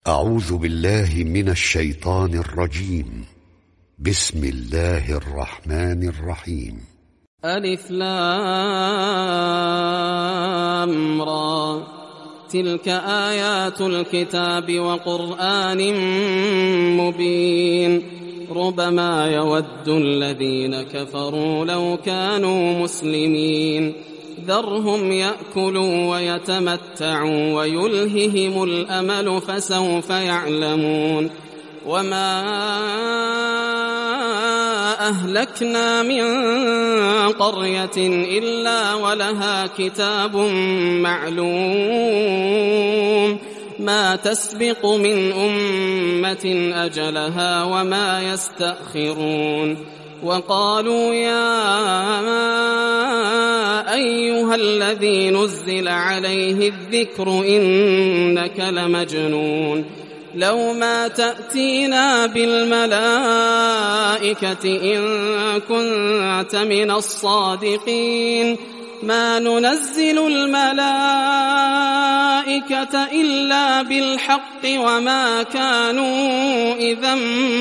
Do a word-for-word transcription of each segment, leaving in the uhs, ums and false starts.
أعوذ بالله من الشيطان الرجيم. بسم الله الرحمن الرحيم. ألف لام را تلك آيات الكتاب وقرآن مبين ربما يود الذين كفروا لو كانوا مسلمين ذرهم يأكلوا ويتمتعوا ويلههم الأمل فسوف يعلمون وما أهلكنا من قرية إلا ولها كتاب معلوم ما تسبق من أمة أجلها وما يستأخرون وقالوا يا أيها الذي نزل عليه الذكر إنك لمجنون لو ما تأتينا بالملائكة إن كنت من الصادقين ما ننزل الملائكة إلا بالحق وما كانوا إذا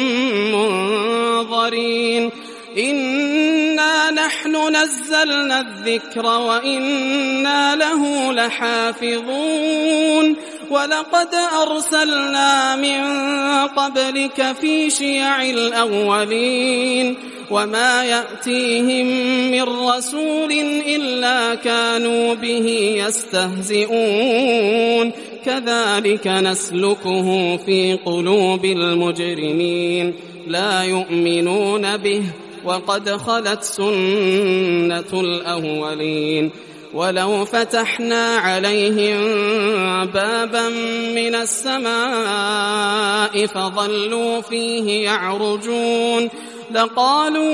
منظرين إنا نحن نزلنا الذكر وإنا له لحافظون ولقد أرسلنا من قبلك في شيع الأولين وما يأتيهم من رسول إلا كانوا به يستهزئون كذلك نسلكه في قلوب المجرمين لا يؤمنون به وقد خلت سنة الأولين ولو فتحنا عليهم بابا من السماء فظلوا فيه يعرجون لقالوا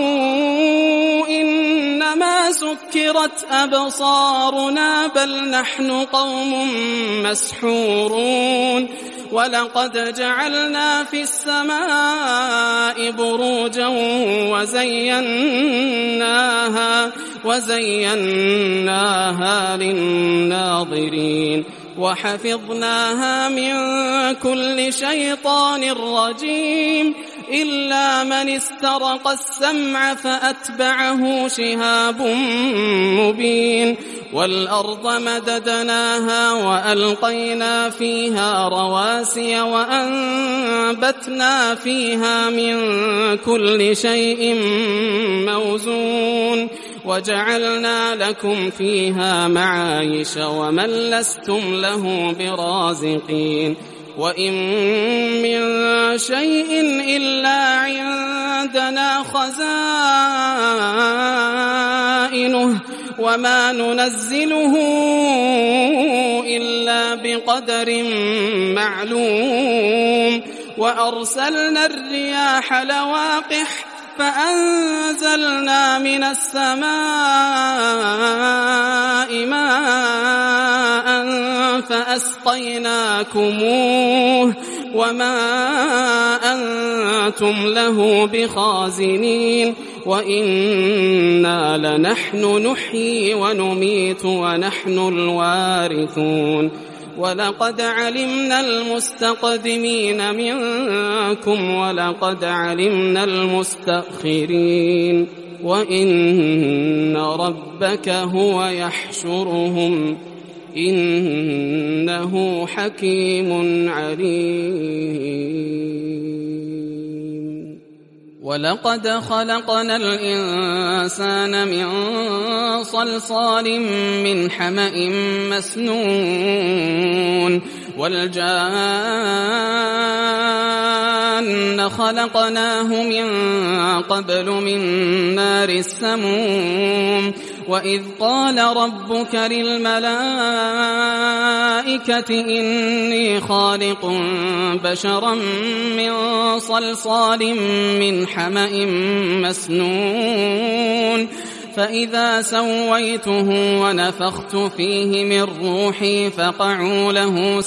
إنما سكرت أبصارنا بل نحن قوم مسحورون ولقد جعلنا في السماء بروجا وزيناها وزيناها للناظرين وحفظناها من كل شيطان رجيم إلا من استرق السمع فأتبعه شهاب مبين والأرض مددناها وألقينا فيها رواسي وأنبتنا فيها من كل شيء موزون وجعلنا لكم فيها معايش ومن لستم له برازقين وإن من شيء إلا عندنا خزائنه وما ننزله إلا بقدر معلوم وأرسلنا الرياح لواقح فأنزلنا من السماء ماء فأسقيناكموه وما أنتم له بخازنين وإنا لنحن نحيي ونميت ونحن الوارثون ولقد علمنا المستقدمين منكم ولقد علمنا المستأخرين وإن ربك هو يحشرهم إنه حكيم عليم ولقد خلقنا الإنسان من صلصال من حمأ مسنون والجان خلقناه من قبل من نار السموم وإذ قال ربك للملائكة إني خالق بشرا من صلصال من حمأ مسنون فإذا سويته ونفخت فيه من روحي فقعوا له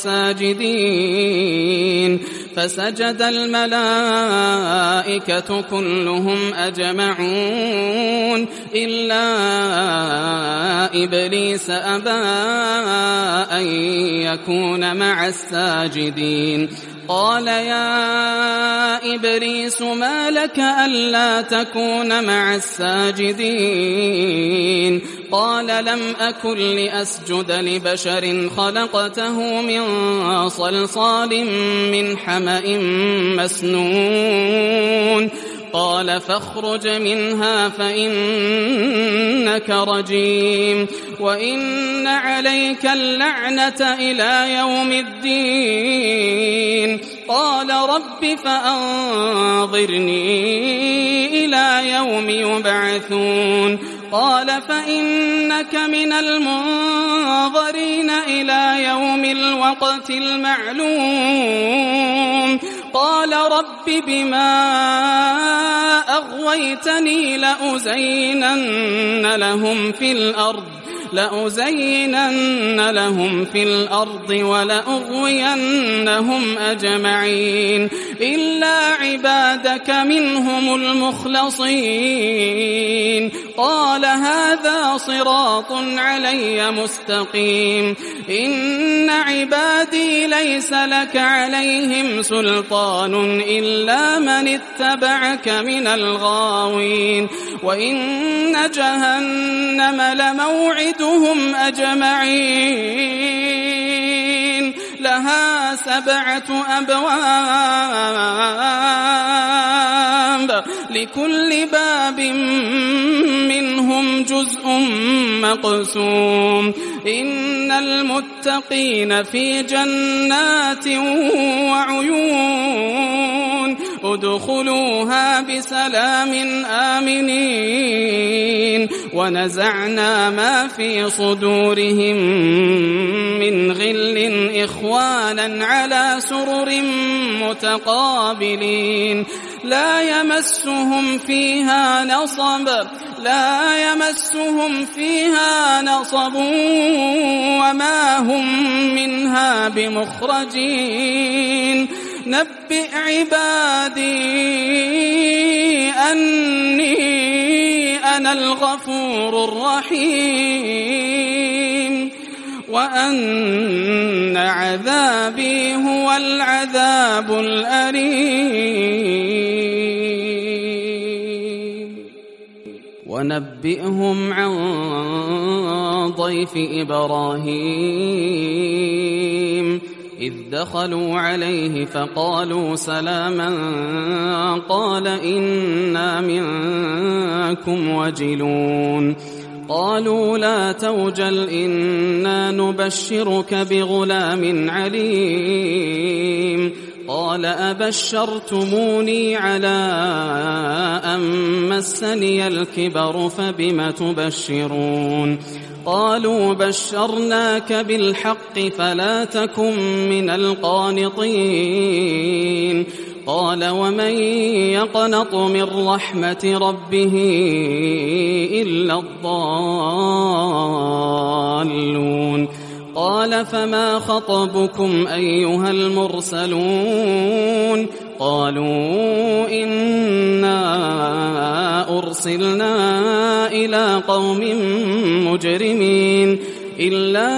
ساجدين فسجد الملائكة كلهم أجمعون إلا إبليس أبى أن يكون مع الساجدين قال يا إبليس ما لك ألا تكون مع الساجدين قال لم أكن لأسجد لبشر خلقته من صلصال من حمأ مسنون قال فاخرج منها فإنك رجيم وإن عليك اللعنة إلى يوم الدين قال رب فأنظرني إلى يوم يبعثون قال فإنك من المنظرين إلى يوم الوقت المعلوم قال رب بما أغويتني لأزينن لهم في الأرض لأزينن لهم في الأرض ولأغوينهم أجمعين إلا عبادك منهم المخلصين قال هذا صراط علي مستقيم إن عبادي ليس لك عليهم سلطان إلا من اتبعك من الغاوين وإن جهنم لموعدهم أجمعين لها سبعة أبواب لكل باب منهم جزء مقسوم إن المتقين في جنات وعيون ادخلوها بسلام آمنين ونزعنا ما في صدورهم من غل إخوانا على سرر متقابلين لا يمسهم فيها نصب لا يمسهم فيها نصب وما هم منها بمخرجين نبئ عبادي أني أنا الغفور الرحيم وأن عذابي هو العذاب الأليم ونبئهم عن ضيف إبراهيم إذ دخلوا عليه فقالوا سلاما قال إنا منكم وجلون قالوا لا توجل إنا نبشرك بغلام عليم قال أبشرتموني على أن مسني الكبر فبم تبشرون قالوا بشرناك بالحق فلا تكن من القانطين قال ومن يقنط من رحمة ربه إلا الضالون قال فما خطبكم أيها المرسلون قالوا إنا أرسلنا إلى قوم مجرمين إلا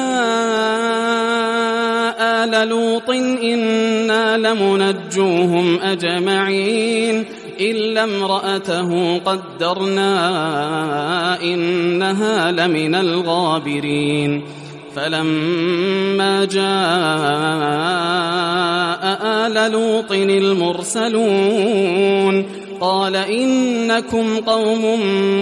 آل لوط إنا لمنجوهم أجمعين إلا امرأته قدرنا إنها لمن الغابرين فلما جاء آل لوط المرسلون قال إنكم قوم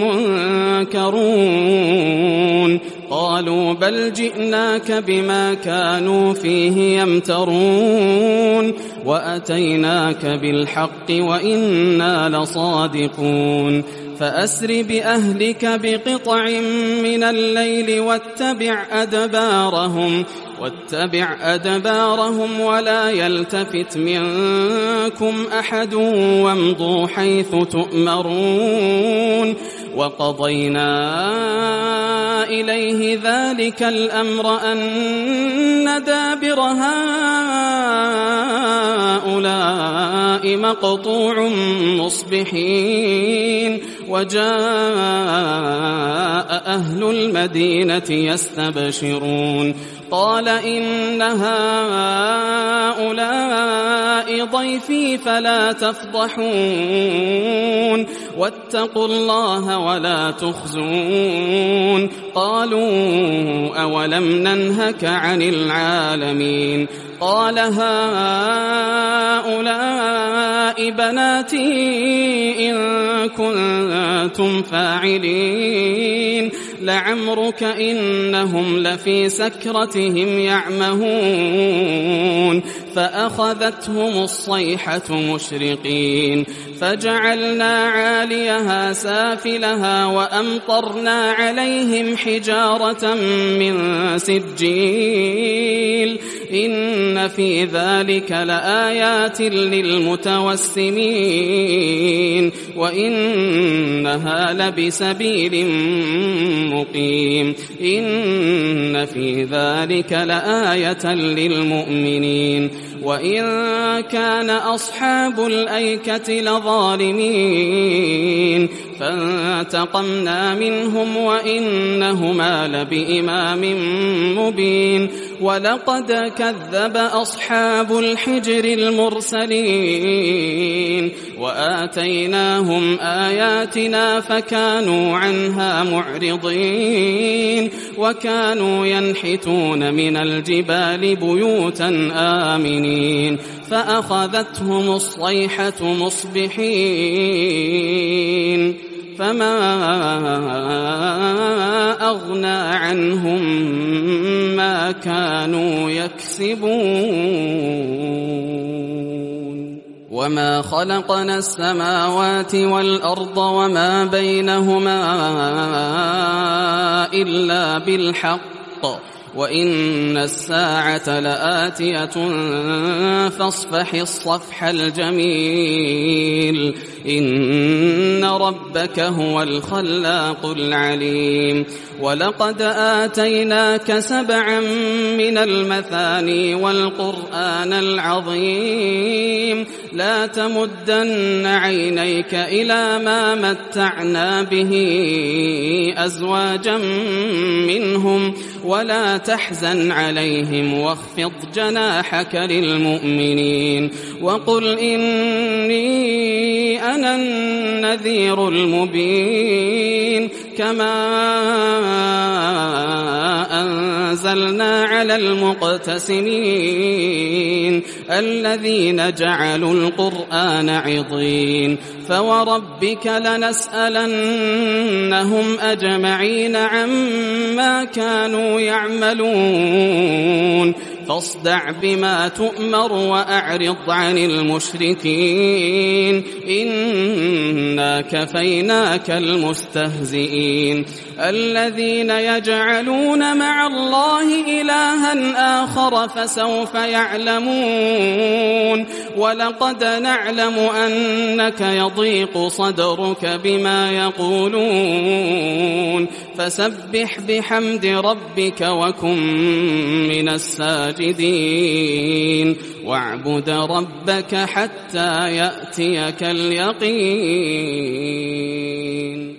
منكرون قالوا بل جئناك بما كانوا فيه يمترون وأتيناك بالحق وإنا لصادقون فأسر بأهلك بقطع من الليل واتبع أدبارهم واتبع أدبارهم ولا يلتفت منكم أحد وامضوا حيث تؤمرون وقضينا إليه ذلك الأمر أن دابر هؤلاء مقطوع مصبحين وجاء أهل المدينة يستبشرون قال إن هؤلاء ضيفي فلا تفضحون واتقوا الله ولا تخزون قالوا أولم ننهك عن العالمين قال هؤلاء بناتي إن كنتم فاعلين لعمرك إنهم لفي سكرتهم يعمهون فأخذتهم الصيحة مشرقين فجعلنا عاليها سافلها وأمطرنا عليهم حجارة من سجيل إن في ذلك لآيات للمتوسمين وإنها لبسبيل مقيم إن في ذلك لآية للمؤمنين وإن كان أصحاب الأيكة لظالمين فانتقمنا منهم وإنهما لبإمام مبين ولقد كذب أصحاب الحجر المرسلين وآتيناهم آياتنا فكانوا عنها معرضين وكانوا ينحتون من الجبال بيوتا آمنين فأخذتهم الصيحة مصبحين فما أغنى عنهم ما كانوا يكسبون وما خلقنا السماوات والأرض وما بينهما إلا بالحق وإن الساعة لآتية فاصفح الصفح الجميل إن ربك هو الخلاق العليم ولقد آتيناك سبعا من المثاني والقرآن العظيم لا تمدن عينيك إلى ما متعنا به أزواجا منهم ولا تحزن عليهم واخفض جناحك للمؤمنين وقل إني أنا النذير المبين كما أنزلنا على المقتسمين الذين جعلوا القرآن عضين فوربك لنسألنهم أجمعين عما كانوا يعملون فاصدع بما تؤمر وأعرض عن المشركين إنا كفيناك المستهزئين الذين يجعلون مع الله إلها آخر فسوف يعلمون ولقد نعلم أنك يضيق صدرك بما يقولون فسبح بحمد ربك وكن من الساجدين واعبد ربك حتى يأتيك اليقين.